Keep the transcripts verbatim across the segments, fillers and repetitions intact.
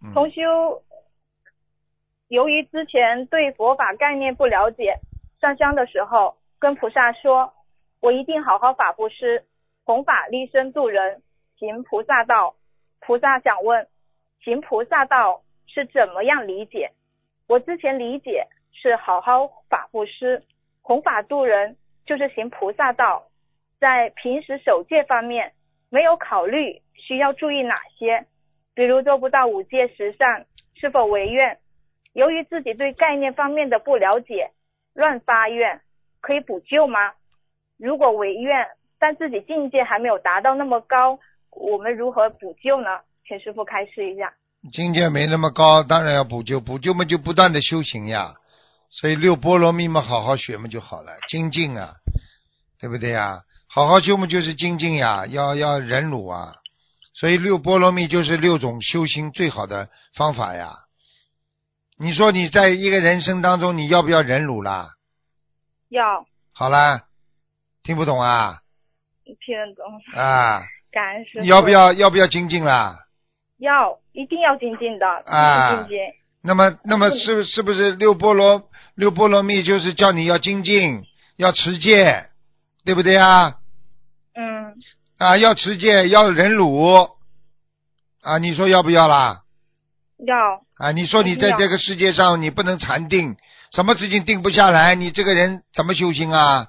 同修由于之前对佛法概念不了解，上香的时候跟菩萨说，我一定好好法布施，弘法利生度人，行菩萨道。菩萨想问，行菩萨道是怎么样理解？我之前理解是好好法布施，弘法度人就是行菩萨道，在平时守戒方面没有考虑需要注意哪些，比如做不到五戒十善，是否违愿？由于自己对概念方面的不了解，乱发愿，可以补救吗？如果违愿，但自己境界还没有达到那么高，我们如何补救呢？请师父开示一下。 境界没那么高，当然要补救，补救嘛就不断的修行呀，所以六波罗蜜嘛好好学嘛就好了，精进啊，对不对呀？好好修嘛就是精进呀，要要忍辱啊，所以六波罗蜜就是六种修行最好的方法呀。你说你在一个人生当中，你要不要忍辱啦？ 要。 好啦，听不懂啊？ 听得懂啊。 感恩师父。 要不要要不要精进啦？ 要，一定要精进的， 啊， 精进。 那么那么是是不是六波罗六波罗蜜就是叫你要精进，要持戒，对不对啊？ 嗯。 啊，要持戒，要忍辱啊，你说要不要啦？ 要。 啊，你说你在这个世界上你不能禅定，什么事情定不下来，你这个人怎么修行啊？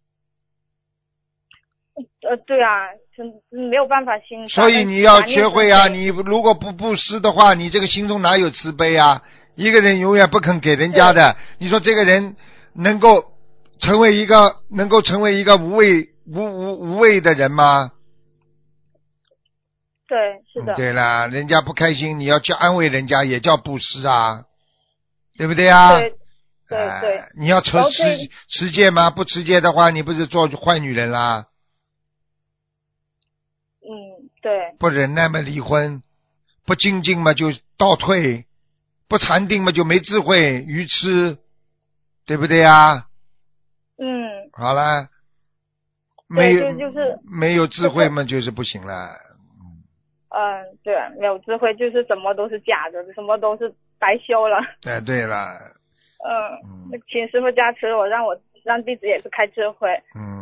呃，对啊，没有办法心。 所以你要学会啊，你如果不布施的话，你这个心中哪有慈悲啊？一个人永远不肯给人家的，你说这个人能够成为一个能够成为一个无畏无无无畏的人吗？ 对，是的。 对啦，人家不开心，你要去安慰人家，也叫布施啊，对不对啊？ 对对对、呃。 你要持持持戒吗？不持戒的话，你不是做坏女人啦？ 嗯，对。 不忍耐嘛离婚，不精进嘛就倒退，不禅定嘛就没智慧，愚痴，对不对啊？ 嗯。 好了，没有就就是没有智慧嘛就是不行了。 嗯，对，没有智慧就是什么都是假的，什么都是白修了。 哎，对了。 嗯，请师父加持我，让我让弟子也是开智慧。 嗯。